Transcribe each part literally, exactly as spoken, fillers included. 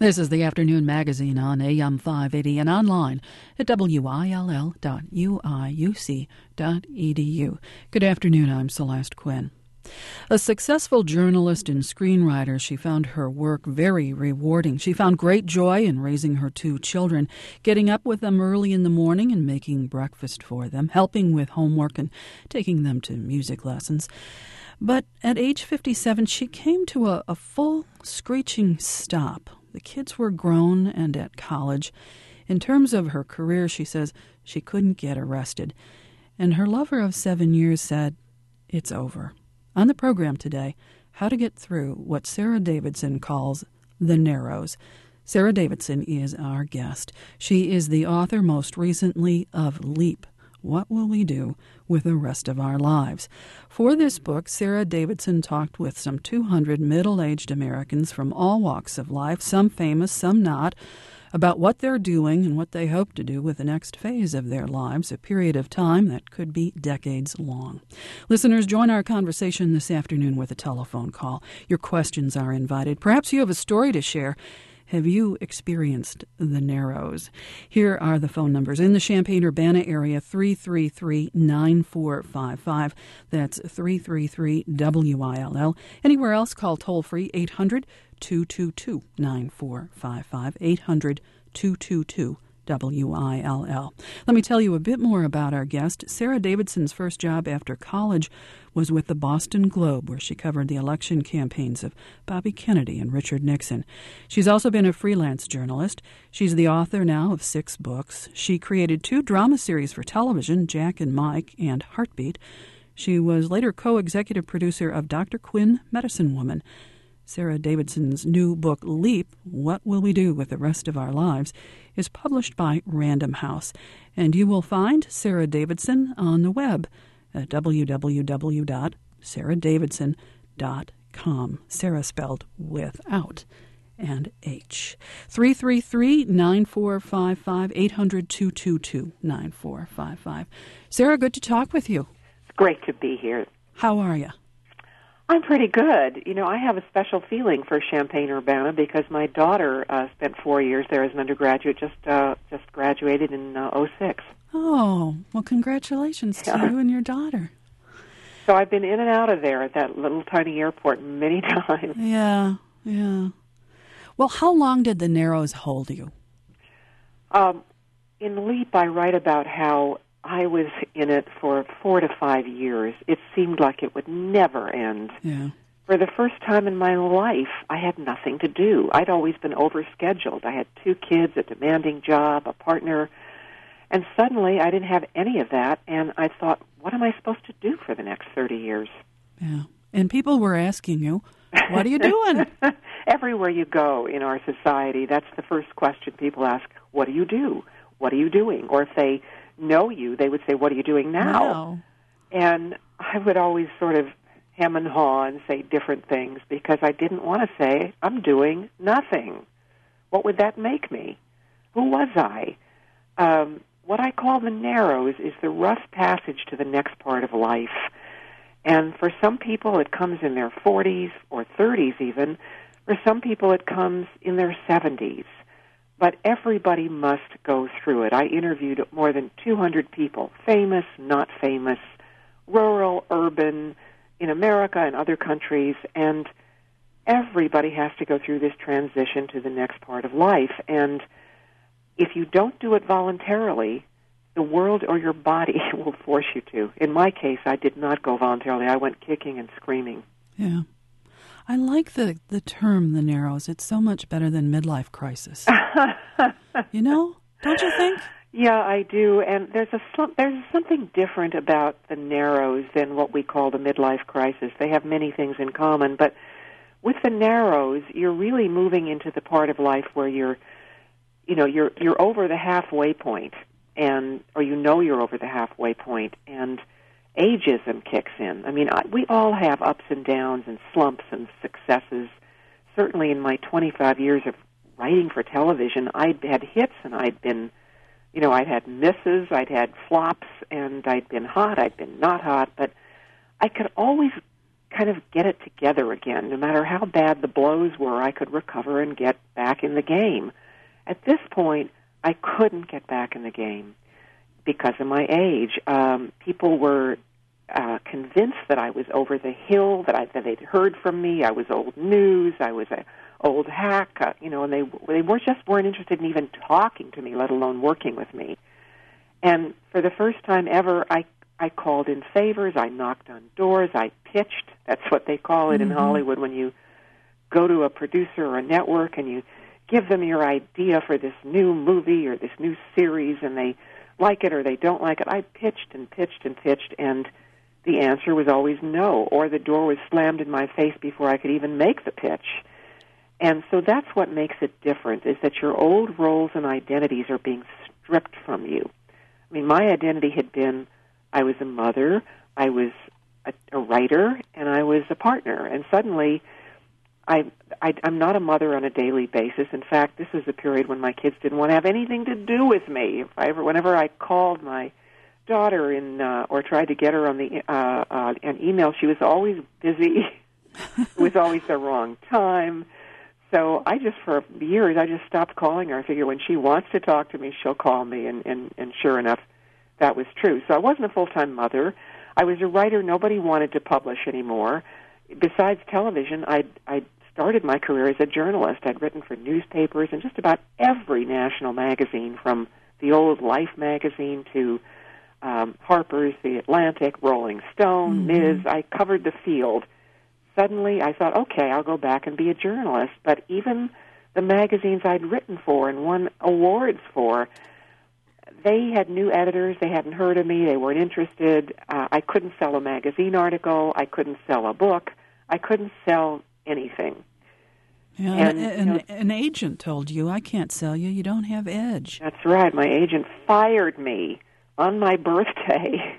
This is the Afternoon Magazine on A M five eighty and online at W I L L dot U I U C dot E D U. Good afternoon, I'm Celeste Quinn. A successful journalist and screenwriter, she found her work very rewarding. She found great joy in raising her two children, getting up with them early in the morning and making breakfast for them, helping with homework and taking them to music lessons. But at age fifty-seven, she came to a, a full screeching stop. The kids were grown and at college. In terms of her career, she says she couldn't get arrested. And her lover of seven years said, "It's over." On the program today, how to get through what Sarah Davidson calls the Narrows. Sarah Davidson is our guest. She is the author most recently of Leap: What Will We Do with the Rest of Our Lives? For this book, Sarah Davidson talked with some two hundred middle-aged Americans from all walks of life, some famous, some not, about what they're doing and what they hope to do with the next phase of their lives, a period of time that could be decades long. Listeners, join our conversation this afternoon with a telephone call. Your questions are invited. Perhaps you have a story to share. Have you experienced the Narrows? Here are the phone numbers. In the Champaign-Urbana area, three three three, nine four five five. That's three three three W I L L. Anywhere else, call toll-free eight hundred, two two two, nine four five five, eight hundred, two two two, W I L L. Let me tell you a bit more about our guest. Sarah Davidson's first job after college was with the Boston Globe, where she covered the election campaigns of Bobby Kennedy and Richard Nixon. She's also been a freelance journalist. She's the author now of six books. She created two drama series for television, Jack and Mike and Heartbeat. She was later co-executive producer of Doctor Quinn, Medicine Woman. Sarah Davidson's new book, Leap: What Will We Do with the Rest of Our Lives, is published by Random House. And you will find Sarah Davidson on the web at w w w dot sarah davidson dot com. Sarah spelled without an H. three three three, nine four five five, eight hundred, two two two, nine four five five. Sarah, good to talk with you. It's great to be here. How are you? I'm pretty good. You know, I have a special feeling for Champaign-Urbana because my daughter uh, spent four years there as an undergraduate, just uh, just graduated in uh, oh six. Oh, well, congratulations to Yeah. you and your daughter. So I've been in and out of there at that little tiny airport many times. Yeah, yeah. Well, how long did the Narrows hold you? Um, in Leap, I write about how I was in it for four to five years. It seemed like it would never end. Yeah. For the first time in my life, I had nothing to do. I'd always been overscheduled. I had two kids, a demanding job, a partner, and suddenly I didn't have any of that, and I thought, what am I supposed to do for the next thirty years? Yeah. And people were asking you, what are you doing? Everywhere you go in our society, that's the first question people ask, what do you do? What are you doing? Or if they know you, they would say, what are you doing now? Wow. And I would always sort of hem and haw and say different things because I didn't want to say, I'm doing nothing. What would that make me? Who was I? Um, what I call the Narrows is the rough passage to the next part of life. And for some people, it comes in their forties or thirties even. For some people, it comes in their seventies. But everybody must go through it. I interviewed more than two hundred people, famous, not famous, rural, urban, in America and other countries, and everybody has to go through this transition to the next part of life. And if you don't do it voluntarily, the world or your body will force you to. In my case, I did not go voluntarily. I went kicking and screaming. Yeah. I like the, the term, the Narrows. It's so much better than midlife crisis. You know? Don't you think? Yeah, I do. And there's a there's something different about the Narrows than what we call the midlife crisis. They have many things in common, but with the Narrows, you're really moving into the part of life where you're, you know, you're you're over the halfway point, and or you know you're over the halfway point, and ageism kicks in. I mean, I, we all have ups and downs and slumps and successes. Certainly in my twenty-five years of writing for television, I'd had hits and I'd been, you know, I'd had misses, I'd had flops, and I'd been hot, I'd been not hot, but I could always kind of get it together again. No matter how bad the blows were, I could recover and get back in the game. At this point, I couldn't get back in the game because of my age. Um, people were uh, convinced that I was over the hill, that, I, that they'd heard from me. I was old news. I was a old hack, uh, you know, and they they were just weren't interested in even talking to me, let alone working with me. And for the first time ever, I I called in favors. I knocked on doors. I pitched. That's what they call it mm-hmm. in Hollywood when you go to a producer or a network and you give them your idea for this new movie or this new series, and they like it or they don't like it. I pitched and pitched and pitched, and the answer was always no, or the door was slammed in my face before I could even make the pitch. And so that's what makes it different, is that your old roles and identities are being stripped from you. I mean, my identity had been I was a mother, I was a, a writer, and I was a partner. And suddenly, I, I, I'm not a mother on a daily basis. In fact, this was a period when my kids didn't want to have anything to do with me. If I ever, whenever I called my daughter in, uh, or tried to get her on the uh, uh, an email, she was always busy. It was always the wrong time. So I just, for years, I just stopped calling her. I figure when she wants to talk to me, she'll call me, and, and, and sure enough, that was true. So I wasn't a full-time mother. I was a writer nobody wanted to publish anymore. Besides television, I'd, I'd started my career as a journalist. I'd written for newspapers and just about every national magazine, from the old Life magazine to um, Harper's, The Atlantic, Rolling Stone, mm-hmm. Miz. I covered the field. Suddenly, I thought, okay, I'll go back and be a journalist. But even the magazines I'd written for and won awards for, they had new editors. They hadn't heard of me. They weren't interested. Uh, I couldn't sell a magazine article. I couldn't sell a book. I couldn't sell anything. Yeah, and, and, you know, an agent told you, I can't sell you. You don't have edge. That's right. My agent fired me on my birthday.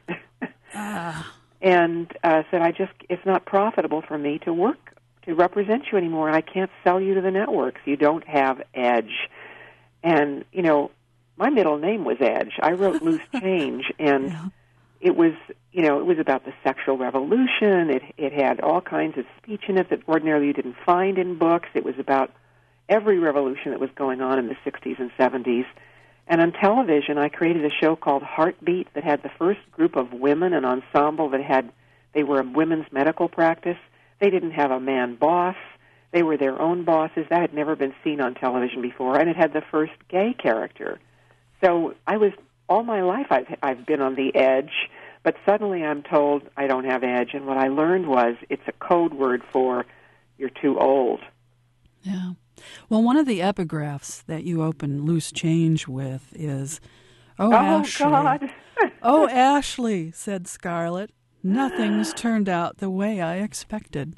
ah. And uh, said, I just, it's not profitable for me to work, to represent you anymore. I can't sell you to the networks. You don't have edge. And, you know, my middle name was Edge. I wrote Loose Change, and yeah. it was, you know, it was about the sexual revolution. It it had all kinds of speech in it that ordinarily you didn't find in books. It was about every revolution that was going on in the sixties and seventies. And on television, I created a show called Heartbeat that had the first group of women, an ensemble that had, they were a women's medical practice. They didn't have a man boss. They were their own bosses. That had never been seen on television before. And it had the first gay character. So I was, all my life I've, I've been on the edge, but suddenly I'm told I don't have edge. And what I learned was it's a code word for you're too old. Yeah. Well, one of the epigraphs that you open Loose Change with is, Oh, oh Ashley. God. Oh, Ashley, said Scarlett. Nothing's turned out the way I expected.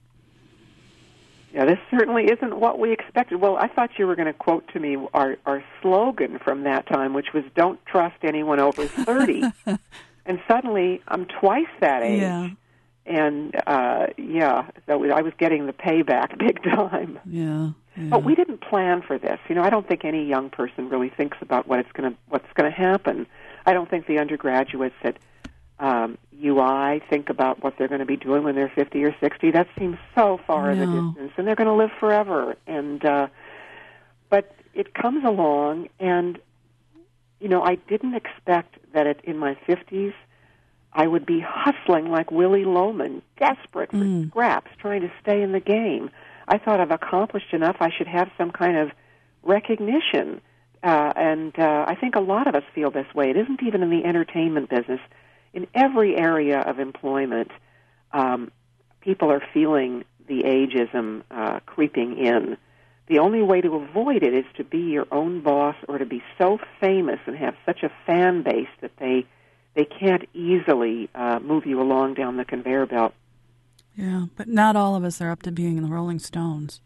Yeah, this certainly isn't what we expected. Well, I thought you were going to quote to me our, our slogan from that time, which was, don't trust anyone over thirty. And suddenly, I'm twice that age. Yeah. And, uh, yeah, so I was getting the payback big time. Yeah, yeah. But we didn't plan for this. You know, I don't think any young person really thinks about what it's going to what's going to happen. I don't think the undergraduates at um, U I think about what they're going to be doing when they're fifty or sixty. That seems so far in no. the distance, and they're going to live forever. And uh, but it comes along, and you know, I didn't expect that it, in my fifties I would be hustling like Willie Loman, desperate for mm. scraps, trying to stay in the game. I thought I've accomplished enough. I should have some kind of recognition. Uh, and uh, I think a lot of us feel this way. It isn't even in the entertainment business. In every area of employment, um, people are feeling the ageism uh, creeping in. The only way to avoid it is to be your own boss or to be so famous and have such a fan base that they they can't easily uh, move you along down the conveyor belt. Yeah, but not all of us are up to being the Rolling Stones.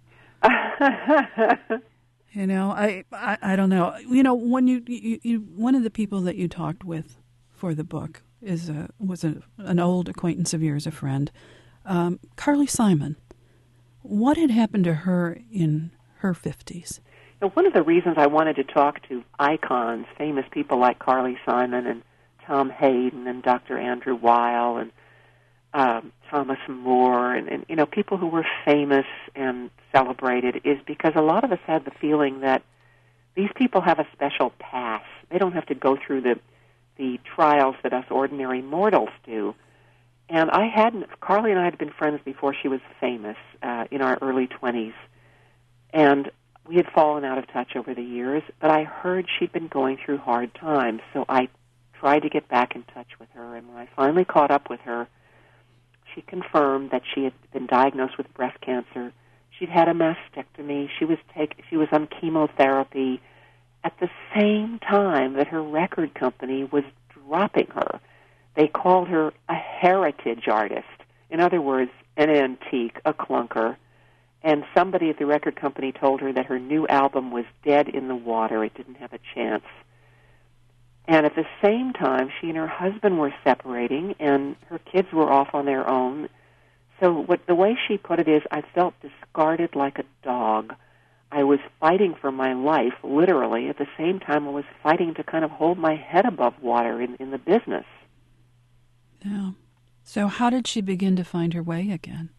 You know, I, I I don't know. You know, when you, you, you one of the people that you talked with for the book is a, was a, an old acquaintance of yours, a friend, um, Carly Simon. What had happened to her in her fifties? Now, one of the reasons I wanted to talk to icons, famous people like Carly Simon and Tom Hayden and Doctor Andrew Weil and um, Thomas More and, and, you know, people who were famous and celebrated is because a lot of us had the feeling that these people have a special pass. They don't have to go through the the trials that us ordinary mortals do. And I hadn't, Carly and I had been friends before she was famous, uh, in our early twenties. And we had fallen out of touch over the years, but I heard she'd been going through hard times. So I tried to get back in touch with her. And when I finally caught up with her, she confirmed that she had been diagnosed with breast cancer. She'd had a mastectomy. She was take, she was on chemotherapy at the same time that her record company was dropping her. They called her a heritage artist. In other words, an antique, a clunker. And somebody at the record company told her that her new album was dead in the water. It didn't have a chance. And at the same time, she and her husband were separating, and her kids were off on their own. So what the way she put it is, I felt discarded like a dog. I was fighting for my life, literally. At the same time, I was fighting to kind of hold my head above water in, in the business. Yeah. So how did she begin to find her way again?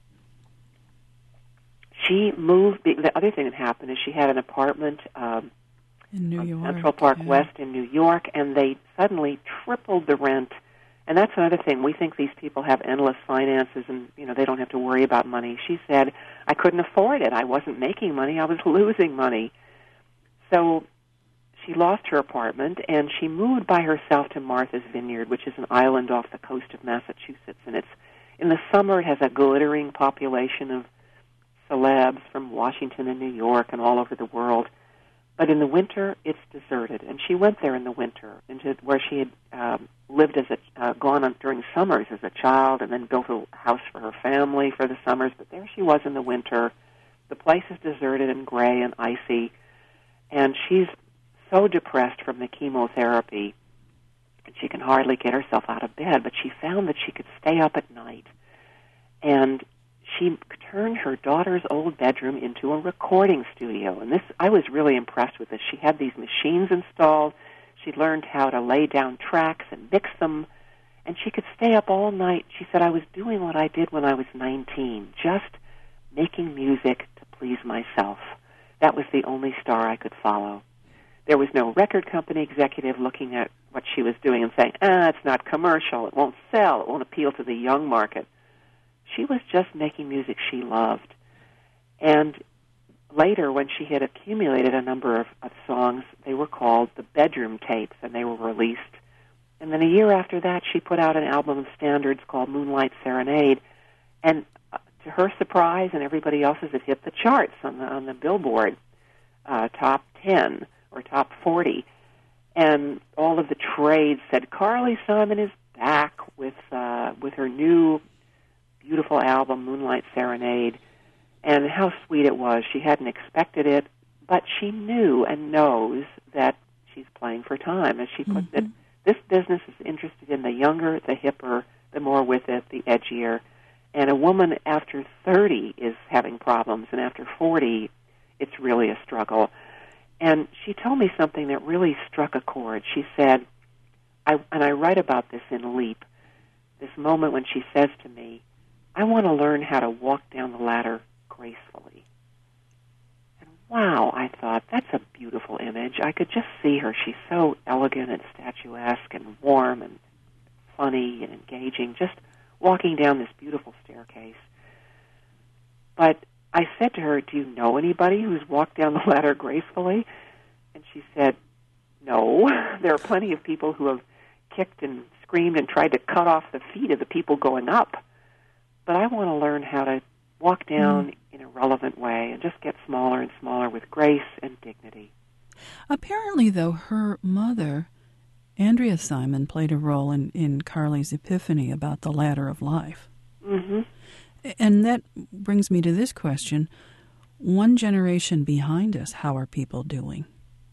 She moved. The other thing that happened is she had an apartment um, in New on York, Central Park yeah. West in New York, and they suddenly tripled the rent. And that's another thing. We think these people have endless finances and, you know, they don't have to worry about money. She said, I couldn't afford it. I wasn't making money. I was losing money. So she lost her apartment, and she moved by herself to Martha's Vineyard, which is an island off the coast of Massachusetts. And it's in the summer, it has a glittering population of celebs from Washington and New York and all over the world. But in the winter, it's deserted. And she went there in the winter, into where she had um, lived as a uh, gone on during summers as a child, and then built a house for her family for the summers. But there she was in the winter. The place is deserted and gray and icy, and she's so depressed from the chemotherapy, and she can hardly get herself out of bed. But she found that she could stay up at night, and she turned her daughter's old bedroom into a recording studio. And this, I was really impressed with this. She had these machines installed. She learned how to lay down tracks and mix them. And she could stay up all night. She said, I was doing what I did when I was nineteen, just making music to please myself. That was the only star I could follow. There was no record company executive looking at what she was doing and saying, ah, it's not commercial, it won't sell, it won't appeal to the young market. She was just making music she loved. And later, when she had accumulated a number of, of songs, they were called the Bedroom Tapes, and they were released. And then a year after that, she put out an album of standards called Moonlight Serenade. And uh, to her surprise and everybody else's, it hit the charts on the, on the Billboard uh, top ten or top forty. And all of the trades said, Carly Simon is back with uh, with her new beautiful album, Moonlight Serenade, and how sweet it was. She hadn't expected it, but she knew and knows that she's playing for time. As she puts mm-hmm. it, this business is interested in the younger, the hipper, the more with it, the edgier. And a woman after thirty is having problems, and after forty, it's really a struggle. And she told me something that really struck a chord. She said, I, and I write about this in Leap, this moment when she says to me, I want to learn how to walk down the ladder gracefully. And wow, I thought, that's a beautiful image. I could just see her. She's so elegant and statuesque and warm and funny and engaging, just walking down this beautiful staircase. But I said to her, do you know anybody who's walked down the ladder gracefully? And she said, no. There are plenty of people who have kicked and screamed and tried to cut off the feet of the people going up. But I want to learn how to walk down mm. in a relevant way and just get smaller and smaller with grace and dignity. Apparently, though, her mother, Andrea Simon, played a role in, in Carly's epiphany about the ladder of life. Mm-hmm. And that brings me to this question. One generation behind us, how are people doing?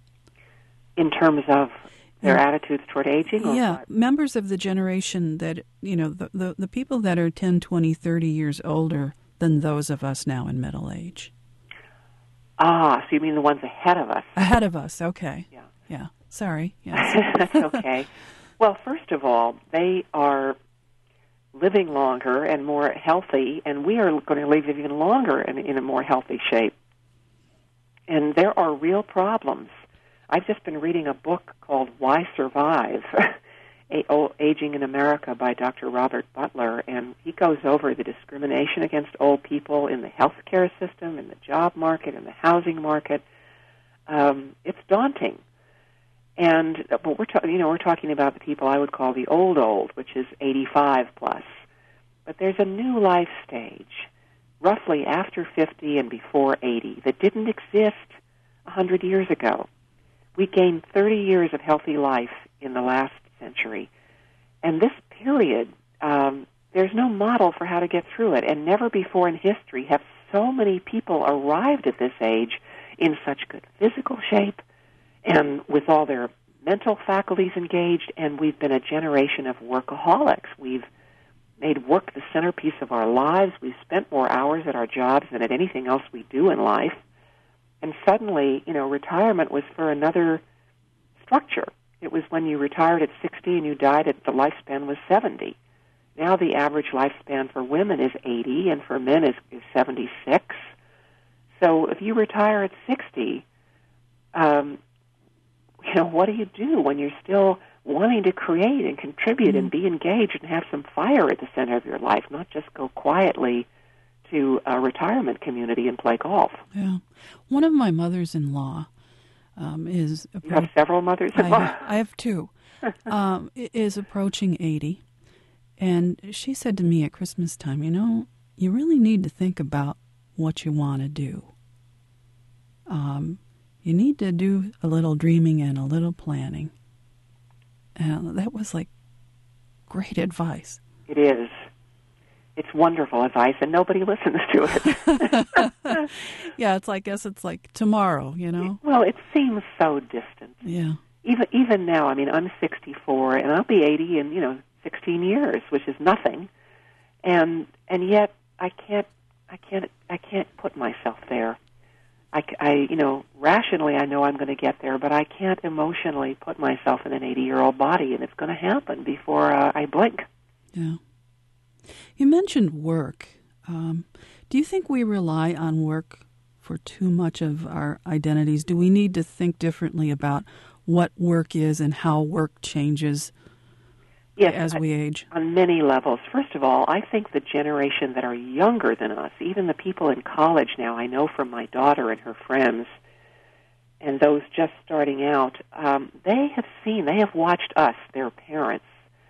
In terms of their yeah. attitudes toward aging? Or yeah, what? Members of the generation that, you know, the, the, the people that are ten, twenty, thirty years older than those of us now in middle age. Ah, so you mean the ones ahead of us? Ahead of us, okay. Yeah. Yeah, sorry. Yes. That's okay. Well, first of all, they are living longer and more healthy, and we are going to live even longer in, in a more healthy shape. And there are real problems. I've just been reading a book called Why Survive? Aging in America by Doctor Robert Butler, and he goes over the discrimination against old people in the healthcare system, in the job market, in the housing market. Um, it's daunting. And but we're ta- you know we're talking about the people I would call the old old, which is eighty-five plus. But there's a new life stage, roughly after fifty and before eighty, that didn't exist one hundred years ago. We gained thirty years of healthy life in the last century. And this period, um, there's no model for how to get through it. And never before in history have so many people arrived at this age in such good physical shape and with all their mental faculties engaged. And we've been a generation of workaholics. We've made work the centerpiece of our lives. We've spent more hours at our jobs than at anything else we do in life. And suddenly, you know, retirement was for another structure. It was when you retired at sixty and you died at the lifespan was seventy. Now the average lifespan for women is eighty and for men is, is seventy-six. So if you retire at sixty, um, you know, what do you do when you're still wanting to create and contribute and be engaged and have some fire at the center of your life, not just go quietly to a retirement community and play golf? Yeah. One of my mothers-in-law Um, is appro- you have several mothers-in-law? I have, I have two. um, is approaching eighty, and she said to me at Christmas time, you know, you really need to think about what you want to do. Um, you need to do a little dreaming and a little planning. And that was like great advice. It is. It's wonderful advice, and nobody listens to it. Yeah, it's like, I guess it's like tomorrow, you know? Well, it seems so distant. Yeah. Even even now, I mean, I'm sixty-four, and I'll be eighty in, you know, sixteen years, which is nothing. And and yet, I can't, I can't, I can't put myself there. I, I you know, rationally, I know I'm going to get there, but I can't emotionally put myself in an eighty-year-old body, and it's going to happen before uh, I blink. Yeah. You mentioned work. Um, do you think we rely on work for too much of our identities? Do we need to think differently about what work is and how work changes yes, as we age? On many levels. First of all, I think the generation that are younger than us, even the people in college now, I know from my daughter and her friends, and those just starting out, um, they have seen, they have watched us, their parents,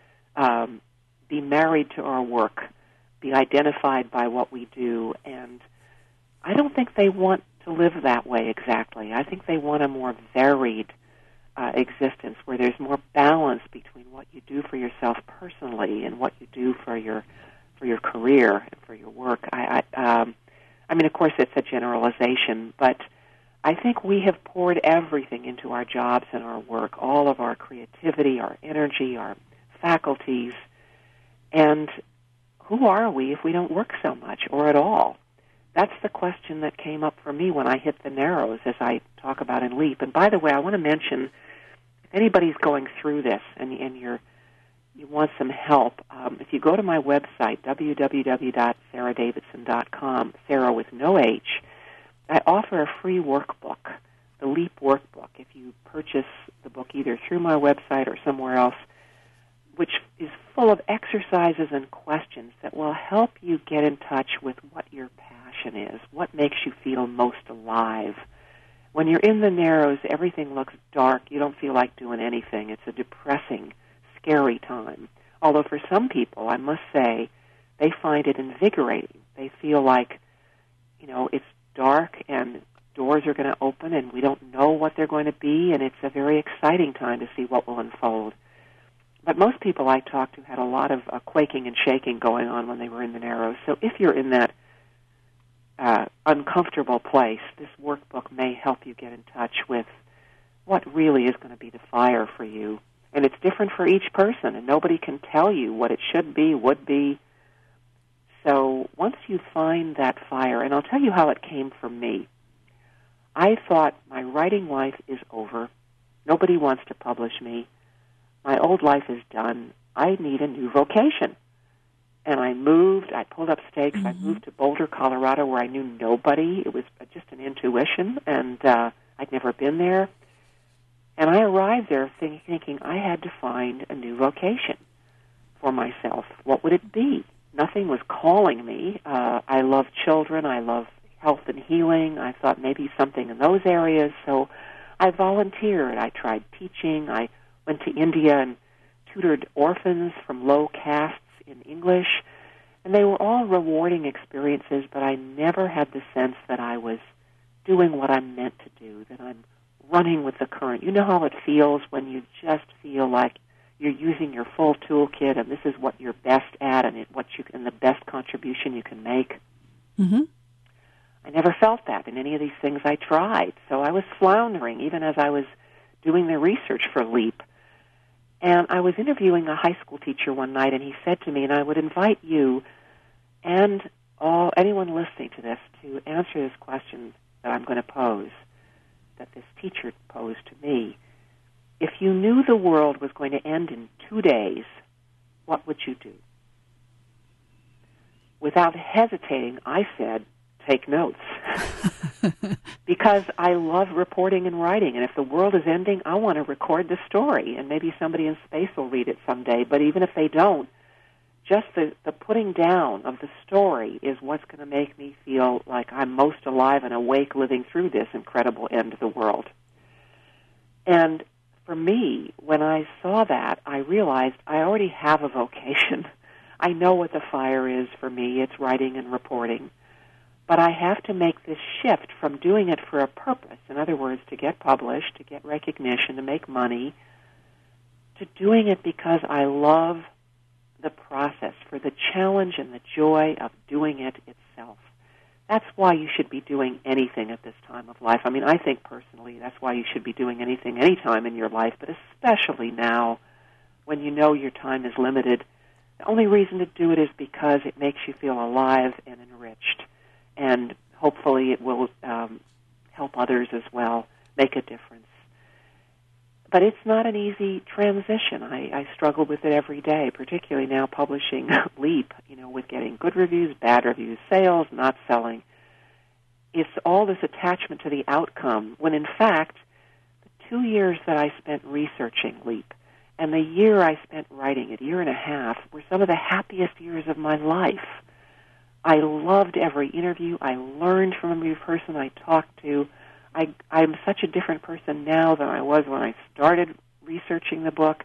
um, be married to our work, be identified by what we do, and I don't think they want to live that way exactly. I think they want a more varied uh, existence where there's more balance between what you do for yourself personally and what you do for your for your career and for your work. I, I, um, I mean, of course, it's a generalization, but I think we have poured everything into our jobs and our work, all of our creativity, our energy, our faculties, and who are we if we don't work so much or at all? That's the question that came up for me when I hit the Narrows, as I talk about in LEAP. And by the way, I want to mention, if anybody's going through this and, and you're, you want some help, um, if you go to my website, w w w dot sarah davidson dot com, Sarah with no H, I offer a free workbook, the LEAP workbook. If you purchase the book either through my website or somewhere else, which is full of exercises and questions that will help you get in touch with what your passion is, what makes you feel most alive. When you're in the Narrows, everything looks dark. You don't feel like doing anything. It's a depressing, scary time. Although for some people, I must say, they find it invigorating. They feel like, you know, it's dark and doors are going to open and we don't know what they're going to be, and it's a very exciting time to see what will unfold. But most people I talked to had a lot of uh, quaking and shaking going on when they were in the Narrows. So if you're in that uh, uncomfortable place, this workbook may help you get in touch with what really is going to be the fire for you. And it's different for each person, and nobody can tell you what it should be, would be. So once you find that fire, and I'll tell you how it came for me. I thought, my writing life is over. Nobody wants to publish me. My old life is done. I need a new vocation. and I moved. I pulled up stakes. Mm-hmm. I moved to Boulder, Colorado, where I knew nobody. It was just an intuition, and uh, I'd never been there. And I arrived there think, thinking I had to find a new vocation for myself. What would it be? Nothing was calling me. Uh, I love children. I love health and healing. I thought maybe something in those areas. So I volunteered. I tried teaching. I went to India and tutored orphans from low castes in English. And they were all rewarding experiences, but I never had the sense that I was doing what I'm meant to do, that I'm running with the current. You know how it feels when you just feel like you're using your full toolkit and this is what you're best at and it, what you and the best contribution you can make? Mm-hmm. I never felt that in any of these things I tried. So I was floundering even as I was doing the research for LEAP. And I was interviewing a high school teacher one night, and he said to me, and I would invite you and all anyone listening to this to answer this question that I'm going to pose, that this teacher posed to me. If you knew the world was going to end in two days, what would you do? Without hesitating, I said, take notes. Because I love reporting and writing, and if the world is ending, I want to record the story, and maybe somebody in space will read it someday. But even if they don't, just the, the putting down of the story is what's going to make me feel like I'm most alive and awake living through this incredible end of the world. And for me, when I saw that, I realized I already have a vocation. I know what the fire is for me. It's writing and reporting. But I have to make this shift from doing it for a purpose, in other words, to get published, to get recognition, to make money, to doing it because I love the process, for the challenge and the joy of doing it itself. That's why you should be doing anything at this time of life. I mean, I think personally that's why you should be doing anything any time in your life, but especially now when you know your time is limited. The only reason to do it is because it makes you feel alive and enriched. And hopefully it will um, help others as well, make a difference. But it's not an easy transition. I, I struggle with it every day, particularly now publishing LEAP, you know, with getting good reviews, bad reviews, sales, not selling. It's all this attachment to the outcome, when in fact, the two years that I spent researching LEAP and the year I spent writing it, year and a half, were some of the happiest years of my life. I loved every interview. I learned from every person I talked to. I, I'm such a different person now than I was when I started researching the book.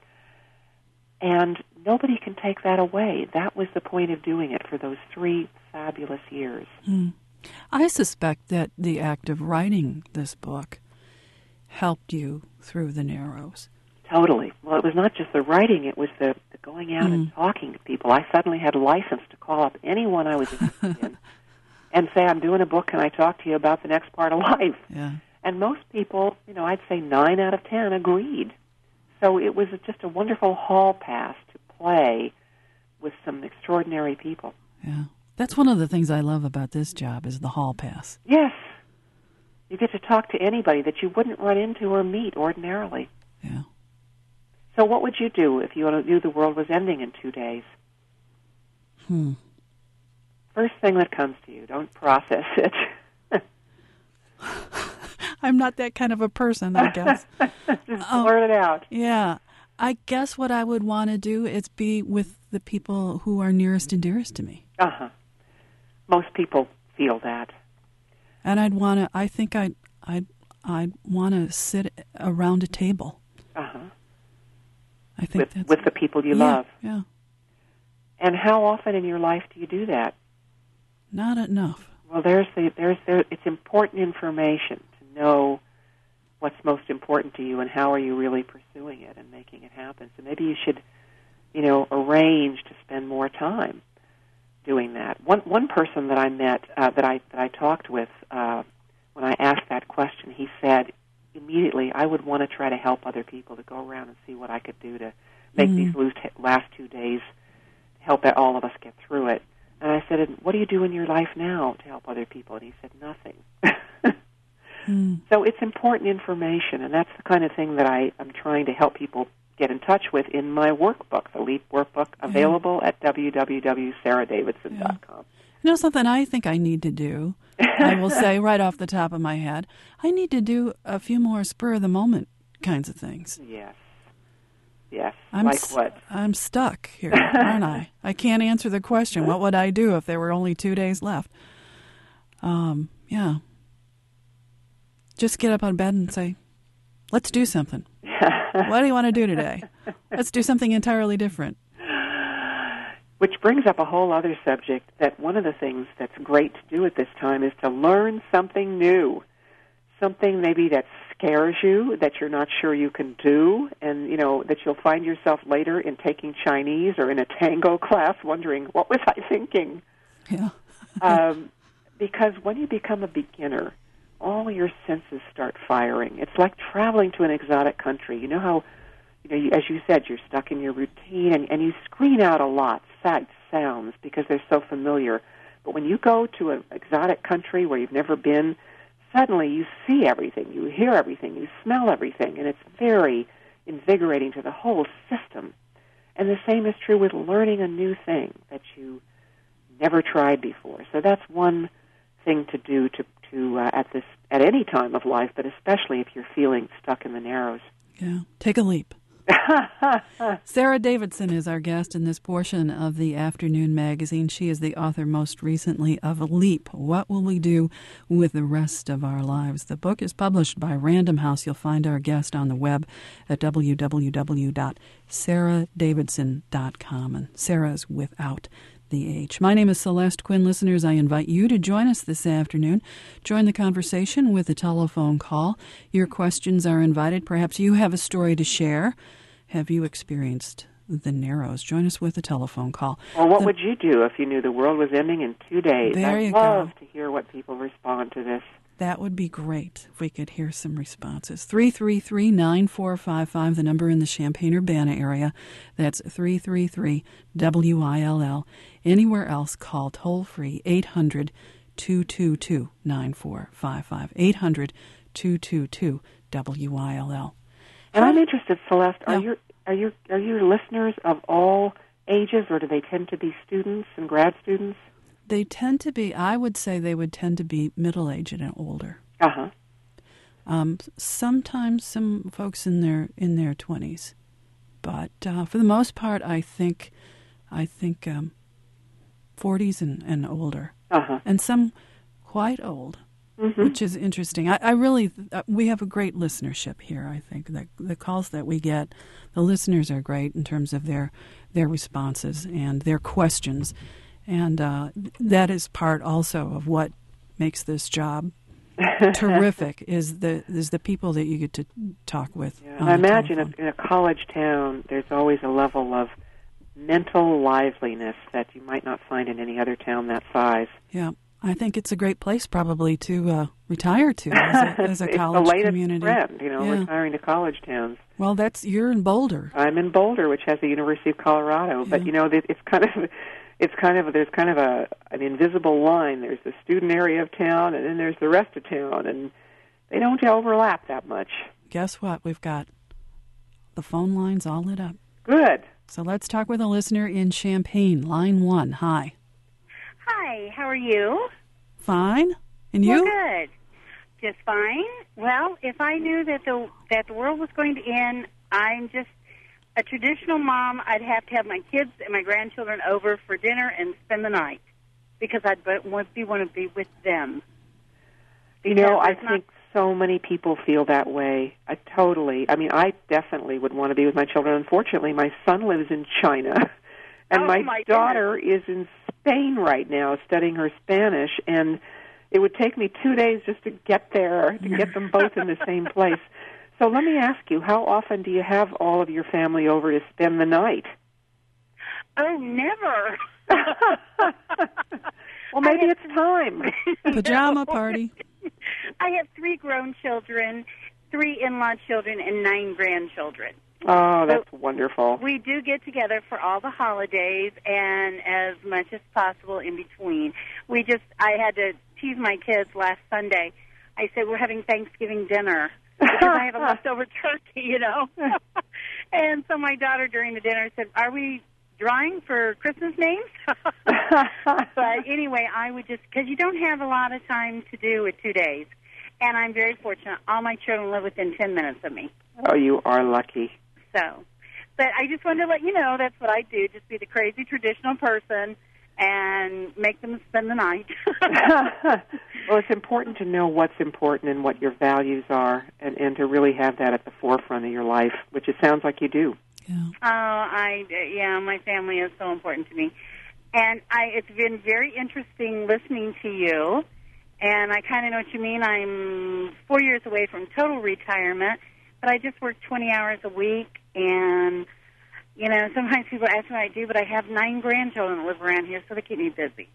And nobody can take that away. That was the point of doing it for those three fabulous years. Mm. I suspect that the act of writing this book helped you through the Narrows. Totally. Well, it was not just the writing, it was the, the going out mm. and talking to people. I suddenly had license to call up anyone I was interested in and say, I'm doing a book, can I talk to you about the next part of life? Yeah. And most people, you know, I'd say nine out of ten agreed. So it was just a wonderful hall pass to play with some extraordinary people. Yeah. That's one of the things I love about this job is the hall pass. Yes. You get to talk to anybody that you wouldn't run into or meet ordinarily. Yeah. So what would you do if you knew the world was ending in two days? Hmm. First thing that comes to you. Don't process it. I'm not that kind of a person, I guess. Just um, blurt it out. Yeah. I guess what I would want to do is be with the people who are nearest and dearest to me. Uh-huh. Most people feel that. And I'd want to, I think I'd, I'd, I'd want to sit around a table. Uh-huh. I think with, that's... with the people you yeah, love. Yeah. And how often in your life do you do that? Not enough. Well, there's the there's there. It's important information to know what's most important to you and how are you really pursuing it and making it happen. So maybe you should, you know, arrange to spend more time doing that. One one person that I met uh, that I that I talked with uh, when I asked that question, he said immediately, I would want to try to help other people, to go around and see what I could do to make mm-hmm. these last two days help all of us get through it. And I said, what do you do in your life now to help other people? And he said, nothing. mm. So it's important information, and that's the kind of thing that I, I'm trying to help people get in touch with in my workbook, the LEAP workbook, available yeah. at w w w dot sarah davidson dot com. Yeah. You know something I think I need to do? I will say right off the top of my head, I need to do a few more spur-of-the-moment kinds of things. Yes. Yes. I'm like s- what? I'm stuck here, aren't I? I can't answer the question, what would I do if there were only two days left? Um, yeah. Just get up out of bed and say, let's do something. What do you want to do today? Let's do something entirely different. Which brings up a whole other subject, that one of the things that's great to do at this time is to learn something new. Something maybe that scares you, that you're not sure you can do, and, you know, that you'll find yourself later in taking Chinese or in a tango class wondering, what was I thinking? Yeah. um, because when you become a beginner, all your senses start firing. It's like traveling to an exotic country. You know how, you know, you, as you said, you're stuck in your routine, and, and you screen out a lot, sights, sounds, because they're so familiar. But when you go to an exotic country where you've never been, suddenly you see everything, you hear everything, you smell everything, and it's very invigorating to the whole system. And the same is true with learning a new thing that you never tried before. So that's one thing to do to, to uh, at this at any time of life, but especially if you're feeling stuck in the Narrows. Yeah, take a leap. Sarah Davidson is our guest in this portion of the Afternoon Magazine. She is the author most recently of Leap, What Will We Do with the Rest of Our Lives? The book is published by Random House. You'll find our guest on the web at w w w dot sarah davidson dot com, and Sarah's without the H. My name is Celeste Quinn. Listeners, I invite you to join us this afternoon. Join the conversation with a telephone call. Your questions are invited. Perhaps you have a story to share. Have you experienced the Narrows? Join us with a telephone call. Or what the, would you do if you knew the world was ending in two days? There I'd you love go. to hear what people respond to this. That would be great if we could hear some responses. three three three, nine four five five, the number in the Champaign-Urbana area. That's three three three W I L L. Anywhere else, call toll-free eight hundred, two two two, nine four five five. eight hundred, two two two, W I L L. And I'm interested, Celeste, are yeah. your are your are your listeners of all ages, or do they tend to be students and grad students? They tend to be, I would say they would tend to be middle-aged and older. Uh-huh. Um, sometimes some folks in their in their twenties. But uh, for the most part, I think I think um, forties and, and older. Uh-huh. And some quite old, mm-hmm. which is interesting. I, I really, uh, we have a great listenership here, I think. The, the calls that we get, the listeners are great in terms of their, their responses and their questions. And uh, that is part also of what makes this job terrific, is the is the people that you get to talk with. Yeah. And I imagine if, in a college town, there's always a level of mental liveliness that you might not find in any other town that size. Yeah, I think it's a great place probably to uh, retire to as a, as a it's college the latest community. trend, you know, yeah. retiring to college towns. Well, that's you're in Boulder. I'm in Boulder, which has the University of Colorado, yeah. but you know, it's kind of. It's kind of there's kind of a an invisible line. There's the student area of town, and then there's the rest of town, and they don't overlap that much. Guess what? We've got the phone lines all lit up. Good. So let's talk with a listener in Champaign, line one. Hi. Hi. How are you? Fine. And you? Well, good. Just fine. Well, if I knew that the that the world was going to end, I'm just. A traditional mom, I'd have to have my kids and my grandchildren over for dinner and spend the night because I'd want to want to be with them. You know, I think so many people feel that way. I totally. I mean, I definitely would want to be with my children. Unfortunately, my son lives in China, and oh, my, my daughter is in Spain right now studying her Spanish, and it would take me two days just to get there, to get them both in the same place. So let me ask you, how often do you have all of your family over to spend the night? Oh, never. Well, maybe it's time. Pajama party. I have three grown children, three in-law children, and nine grandchildren. Oh, that's so wonderful. We do get together for all the holidays and as much as possible in between. We just, I had to tease my kids last Sunday. I said, we're having Thanksgiving dinner. Because I have a leftover turkey, you know. And so my daughter during the dinner said, "Are we drawing for Christmas names?" But anyway, I would just, because you don't have a lot of time to do with two days. And I'm very fortunate. All my children live within ten minutes of me. Oh, you are lucky. So, but I just wanted to let you know that's what I do, just be the crazy traditional person and make them spend the night. Well, it's important to know what's important and what your values are, and, and to really have that at the forefront of your life, which it sounds like you do. Yeah. Oh, I, yeah, my family is so important to me. And I, it's been very interesting listening to you, and I kind of know what you mean. I'm four years away from total retirement, but I just work twenty hours a week, and, you know, sometimes people ask me what I do, but I have nine grandchildren that live around here, so they keep me busy.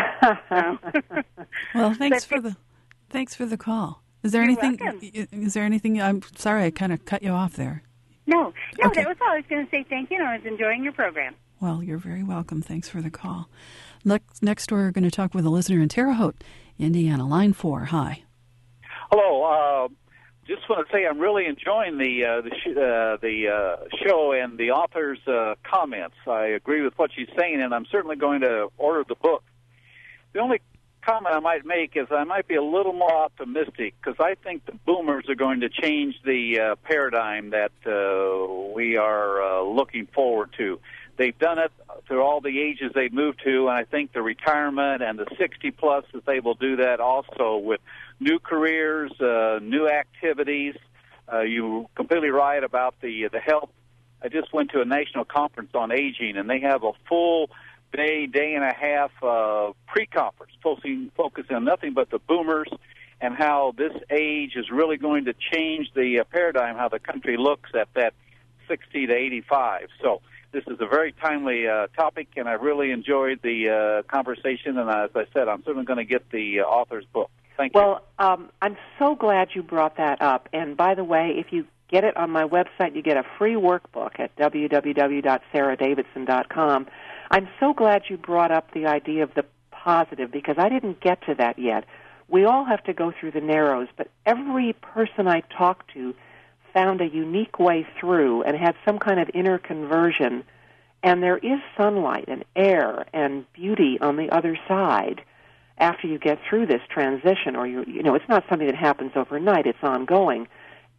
So. Well, thanks for the thanks for the call. Is there You're anything? welcome. Is there anything? I'm sorry, I kind of cut you off there. No, no, Okay. that was all. I was going to say thank you, and I was enjoying your program. Well, you're very welcome. Thanks for the call. Next, next we're going to talk with a listener in Terre Haute, Indiana. Line four. Hi. Hello. Uh, just want to say I'm really enjoying the uh, the sh- uh, the uh, show and the author's uh, comments. I agree with what she's saying, and I'm certainly going to order the book. The only comment I might make is I might be a little more optimistic, because I think the boomers are going to change the uh, paradigm that uh, we are uh, looking forward to. They've done it through all the ages they've moved to, and I think the retirement and the sixty plus, that they will do that also with new careers, uh, new activities. Uh, you're completely right about the the health. I just went to a national conference on aging, and they have a full day, day and a half uh, pre-conference focusing, focusing on nothing but the boomers and how this age is really going to change the uh, paradigm, how the country looks at that sixty to eighty-five. So this is a very timely uh, topic, and I really enjoyed the uh, conversation. And as I said, I'm certainly going to get the uh, author's book. Thank you. Well, um, I'm so glad you brought that up. And by the way, if you get it on my website, you get a free workbook at w w w dot sarah davidson dot com. I'm so glad you brought up the idea of the positive, because I didn't get to that yet. We all have to go through the narrows, but every person I talked to found a unique way through and had some kind of inner conversion, and there is sunlight and air and beauty on the other side after you get through this transition, or you you know, it's not something that happens overnight, it's ongoing.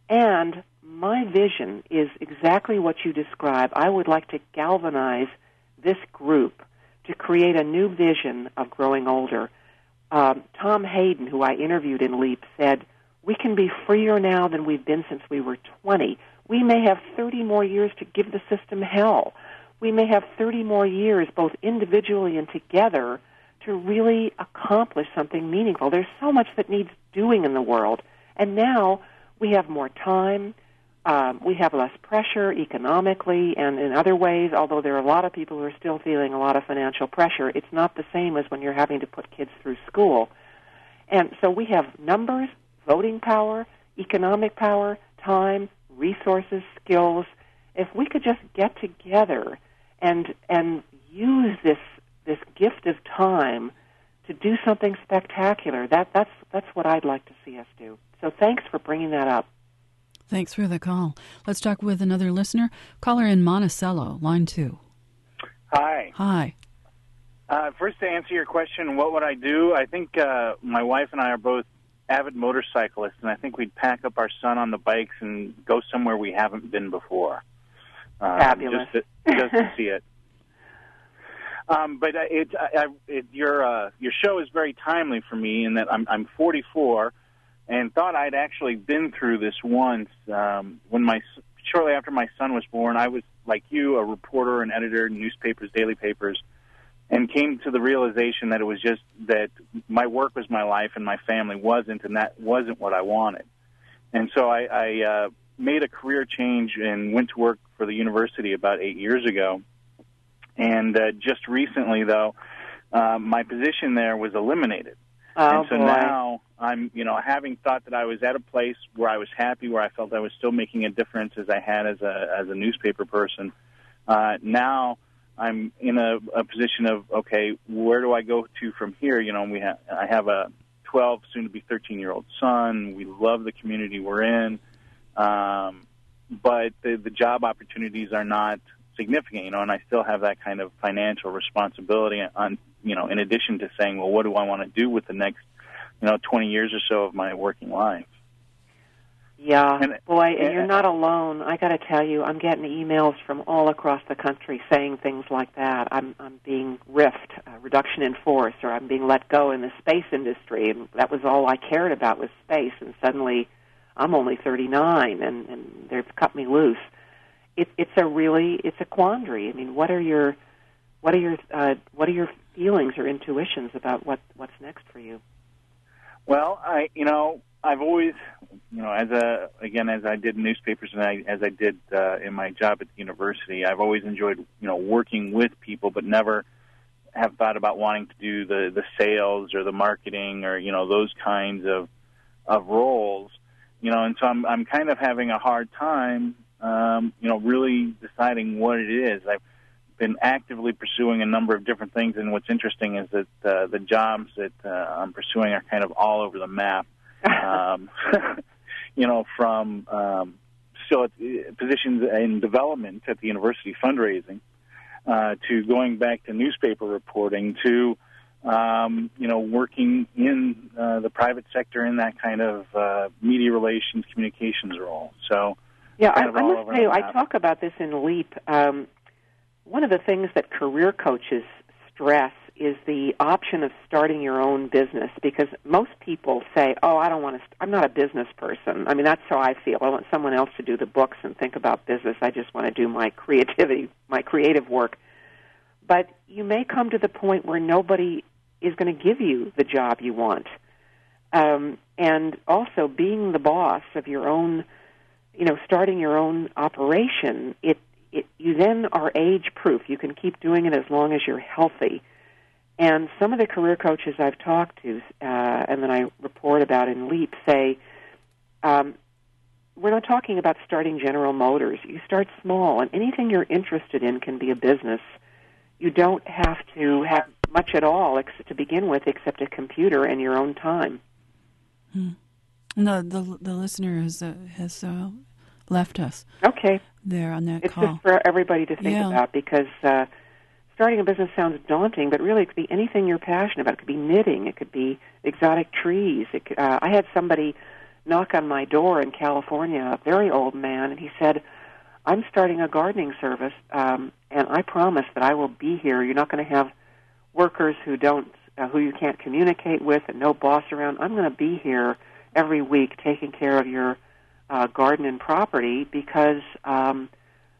And my vision is exactly what you describe. I would like to galvanize this group to create a new vision of growing older. Um, Tom Hayden, who I interviewed in LEAP, said, "We can be freer now than we've been since we were twenty. We may have thirty more years to give the system hell. We may have thirty more years, both individually and together, to really accomplish something meaningful. There's so much that needs doing in the world. And now we have more time. Um, we have less pressure economically and in other ways, although there are a lot of people who are still feeling a lot of financial pressure. It's not the same as when you're having to put kids through school. And so we have numbers, voting power, economic power, time, resources, skills. If we could just get together and and use this this gift of time to do something spectacular, that that's that's what I'd like to see us do. So thanks for bringing that up. Thanks for the call. Let's talk with another listener. Caller in Monticello, line two. Hi. Hi. Uh, first, to answer your question, what would I do? I think uh, my wife and I are both avid motorcyclists, and I think we'd pack up our son on the bikes and go somewhere we haven't been before. Um, Fabulous. Just to, just to see it. Um, but it, I, it, your uh, your show is very timely for me in that I'm, I'm forty-four, and thought I'd actually been through this once. Um, when my shortly after my son was born, I was like you, a reporter and editor in newspapers, daily papers, and came to the realization that it was just that my work was my life and my family wasn't, and that wasn't what I wanted. And so I, I uh, made a career change and went to work for the university about eight years ago. And uh, just recently, though, uh, my position there was eliminated. Oh, and so boy. now I'm, you know, having thought that I was at a place where I was happy, where I felt I was still making a difference as I had as a as a newspaper person. Uh, now I'm in a, a position of, okay, where do I go to from here? You know, we have I have a twelve, soon to be thirteen year old son. We love the community we're in. Um, but the, the job opportunities are not significant, you know, and I still have that kind of financial responsibility on, you know, in addition to saying, well, what do I want to do with the next, you know, twenty years or so of my working life? Yeah, and, boy, and you're not alone. I got to tell you, I'm getting emails from all across the country saying things like that. I'm I'm being riffed, uh, reduction in force, or I'm being let go in the space industry, and that was all I cared about was space, and suddenly I'm only thirty-nine, and, and they've cut me loose. It, it's a really, it's a quandary. I mean, what are your, what are your, uh, what are your feelings or intuitions about what, what's next for you? Well, I, you know, I've always, you know, as a, again, as I did in newspapers and I, as I did uh, in my job at the university, I've always enjoyed, you know, working with people, but never have thought about wanting to do the, the sales or the marketing or, you know, those kinds of, of roles, you know, and so I'm, I'm kind of having a hard time, um, you know, really deciding what it is. I've been actively pursuing a number of different things, and what's interesting is that uh, the jobs that uh, I'm pursuing are kind of all over the map. um, you know, from um, still at, uh, positions in development at the university fundraising, uh, to going back to newspaper reporting, to um, you know, working in uh, the private sector in that kind of uh, media relations, communications role. So, yeah, I, I must tell you, I talk about this in LEAP. Um, one of the things that career coaches stress is the option of starting your own business, because most people say, oh, I don't want to, st- I'm not a business person. I mean, that's how I feel. I want someone else to do the books and think about business. I just want to do my creativity, my creative work. But you may come to the point where nobody is going to give you the job you want. Um, and also being the boss of your own, you know, starting your own operation, it, it you then are age-proof. You can keep doing it as long as you're healthy. And some of the career coaches I've talked to, uh, and then I report about in LEAP, say, um, we're not talking about starting General Motors. You start small, and anything you're interested in can be a business. You don't have to have much at all ex- to begin with except a computer and your own time. Hmm. No, the the listener has, uh, has uh, left us. Okay. There on that it's call. It's just for everybody to think yeah. about, because uh, starting a business sounds daunting, but really it could be anything you're passionate about. It could be knitting. It could be exotic trees. It could, uh, I had somebody knock on my door in California, a very old man, and he said, I'm starting a gardening service, um, and I promise that I will be here. You're not going to have workers who don't, uh, who you can't communicate with, and no boss around. I'm going to be here every week taking care of your uh, garden and property because um,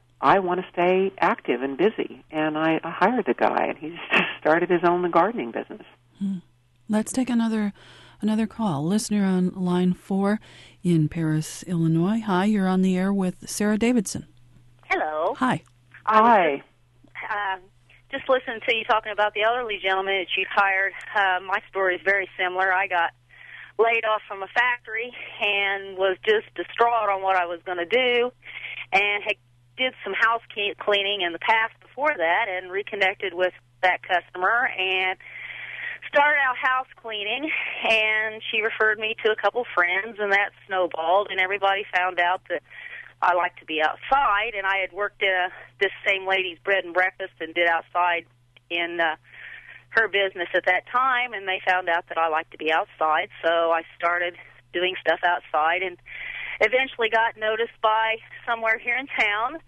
I want to stay active and busy. And I, I hired the guy, and he just started his own gardening business. Hmm. Let's take another another call. Listener on line four in Paris, Illinois. Hi, you're on the air with Sarah Davidson. Hello. Hi. Hi. Uh, just listening to you talking about the elderly gentleman that you hired. Uh, my story is very similar. I got laid off from a factory and was just distraught on what I was going to do, and had did some house cleaning in the past before that and reconnected with that customer and started out house cleaning, and she referred me to a couple friends, and that snowballed, and everybody found out that I like to be outside, and I had worked at a, this same lady's bread and breakfast and did outside in uh, her business at that time, and they found out that I like to be outside, so I started doing stuff outside and eventually got noticed by somewhere here in town,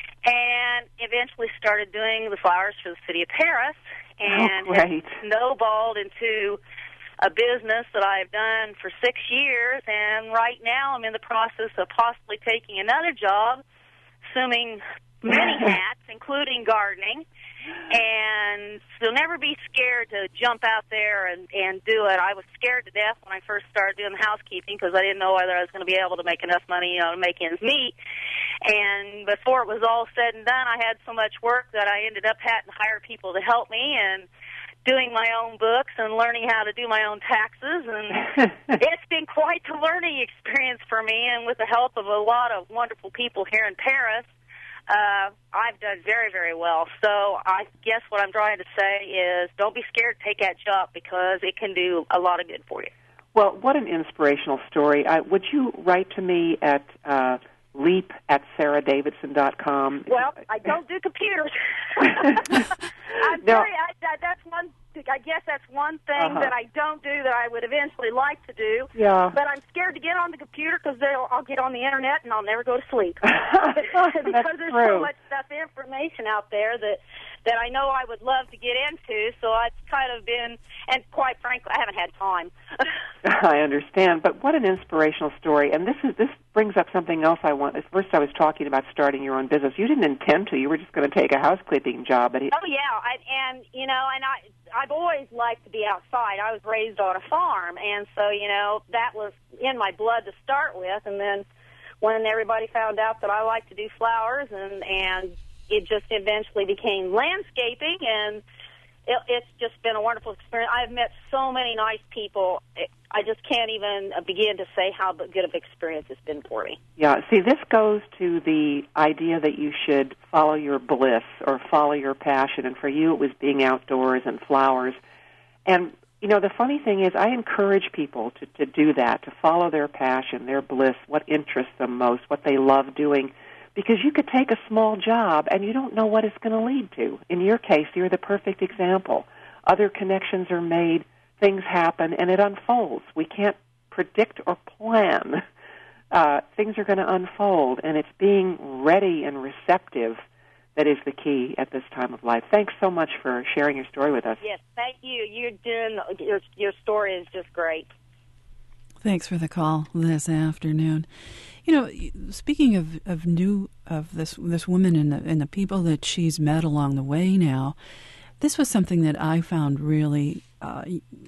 and eventually started doing the flowers for the city of Paris, and oh, great. it snowballed into a business that I've done for six years, and right now I'm in the process of possibly taking another job, assuming many hats, including gardening. And so never be scared to jump out there and, and do it. I was scared to death when I first started doing housekeeping because I didn't know whether I was going to be able to make enough money, you know, to make ends meet. And before it was all said and done, I had so much work that I ended up having to hire people to help me and doing my own books and learning how to do my own taxes. And it's been quite the learning experience for me. And with the help of a lot of wonderful people here in Paris, Uh, I've done very, very well. So I guess what I'm trying to say is don't be scared to take that job because it can do a lot of good for you. Well, what an inspirational story. Uh, would you write to me at uh, leap at sarah davidson dot com. Well, I don't do computers. I'm No. sorry, I, that, that's one. I guess that's one thing Uh-huh. that I don't do that I would eventually like to do. Yeah. But I'm scared to get on the computer because I'll get on the internet and I'll never go to sleep. because That's there's true. so much stuff, information out there that that I know I would love to get into. So I've kind of been, and quite frankly, I haven't had time. I understand, but what an inspirational story! And this is this brings up something else I want. At first, I was talking about starting your own business. You didn't intend to; you were just going to take a housekeeping job. But it, Oh yeah, I, and you know, and I I've always liked to be outside. I was raised on a farm, and so you know that was in my blood to start with. And then when everybody found out that I like to do flowers, and and it just eventually became landscaping, and it, it's just been a wonderful experience. I've met so many nice people. It, I just can't even begin to say how good of experience it's been for me. yeah, see, this goes to the idea that you should follow your bliss or follow your passion. And for you, it was being outdoors and flowers. And you know, the funny thing is, I encourage people to, to do that, to follow their passion, their bliss, what interests them most, what they love doing. Because you could take a small job and you don't know what it's going to lead to. In your case, you're the perfect example. Other connections are made, things happen, and it unfolds. We can't predict or plan. Uh, things are going to unfold, and it's being ready and receptive that is the key at this time of life. Thanks so much for sharing your story with us. Yes, thank you. You're doing your your story is just great. Thanks for the call this afternoon. You know, speaking of, of new of this this woman and the, and the people that she's met along the way now, this was something that I found really uh,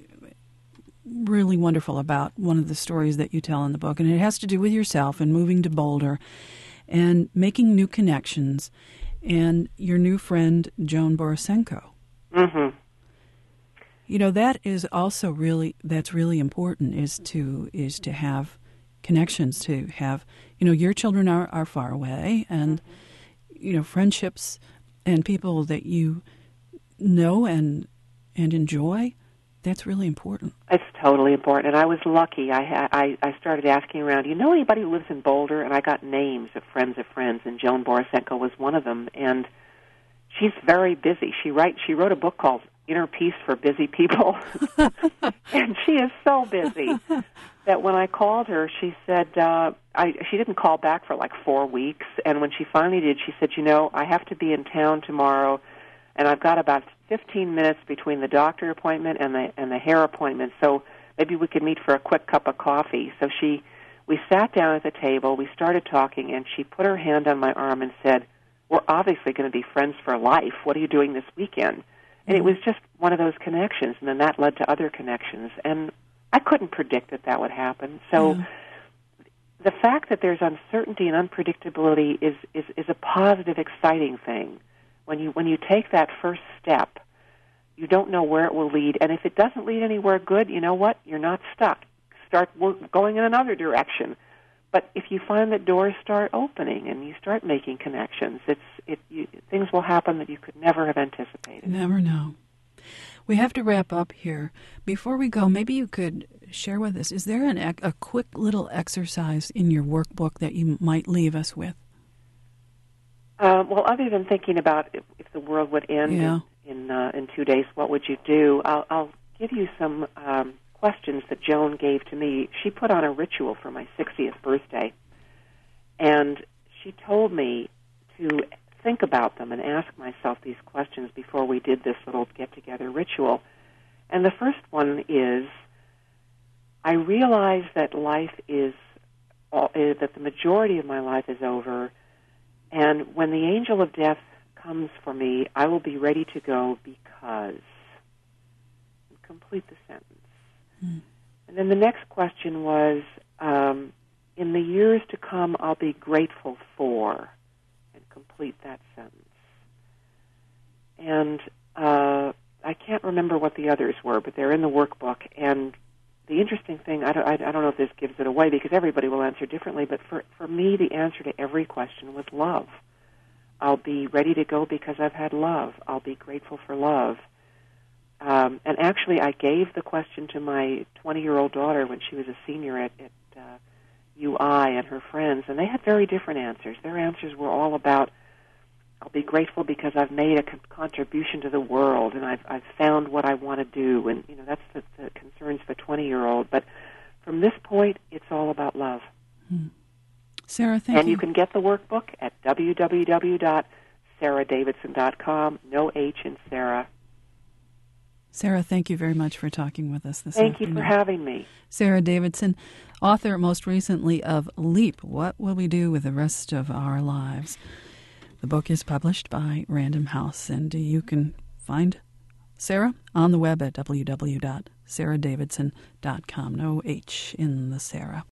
really wonderful about one of the stories that you tell in the book, and it has to do with yourself and moving to Boulder and making new connections, and your new friend Joan Borisenko. Mm-hmm. You know, that is also really, that's really important, is to is to have connections, to have, you know, your children are, are far away, and, you know, friendships and people that you know and and enjoy, that's really important. It's totally important, and I was lucky. I, ha- I I started asking around, do you know anybody who lives in Boulder? And I got names of friends of friends, and Joan Borisenko was one of them, and she's very busy. She write, She wrote a book called Inner Peace for Busy People, and she is so busy that when I called her, she said, uh, I, she didn't call back for like four weeks, and when she finally did, she said, you know, I have to be in town tomorrow, and I've got about fifteen minutes between the doctor appointment and the and the hair appointment, so maybe we could meet for a quick cup of coffee. So she, we sat down at the table, we started talking, and she put her hand on my arm and said, we're obviously going to be friends for life. What are you doing this weekend? And it was just one of those connections, and then that led to other connections. And I couldn't predict that that would happen. So Yeah. the fact that there's uncertainty and unpredictability is, is, is a positive, exciting thing. When you when you take that first step, you don't know where it will lead. And if it doesn't lead anywhere good, you know what? You're not stuck. Start work, going in another direction. But if you find that doors start opening and you start making connections, it's it you, things will happen that you could never have anticipated. Never know. We have to wrap up here. Before we go, maybe you could share with us, is there an ec- a quick little exercise in your workbook that you might leave us with? Uh, well, other than thinking about if, if the world would end Yeah. in in, uh, in two days, what would you do? I'll, I'll give you some um, questions that Joan gave to me. She put on a ritual for my sixtieth birthday, and she told me to think about them and ask myself these questions before we did this little get-together ritual. And the first one is, I realize that life is, all, is that the majority of my life is over, and when the angel of death comes for me, I will be ready to go because. Complete the sentence. Mm. And then the next question was, um, in the years to come, I'll be grateful for, and complete that sentence. And uh, I can't remember what the others were, but they're in the workbook. And the interesting thing, I don't, I, I don't know if this gives it away because everybody will answer differently, but for, for me, the answer to every question was love. I'll be ready to go because I've had love. I'll be grateful for love. Um, and actually, I gave the question to my twenty-year-old daughter when she was a senior at, at uh, U I and her friends, and they had very different answers. Their answers were all about, I'll be grateful because I've made a con- contribution to the world, and I've, I've found what I want to do, and you know that's the, the concerns the twenty-year-old. But from this point, it's all about love. Hmm. Sarah, thank and you. you can get the workbook at w w w dot sarah davidson dot com. No H in Sarah. Sarah, thank you very much for talking with us this Thank afternoon. you for having me. Sarah Davidson, author most recently of Leap, What Will We Do with the Rest of Our Lives? The book is published by Random House, and you can find Sarah on the web at w w w dot sarah davidson dot com. No H in the Sarah.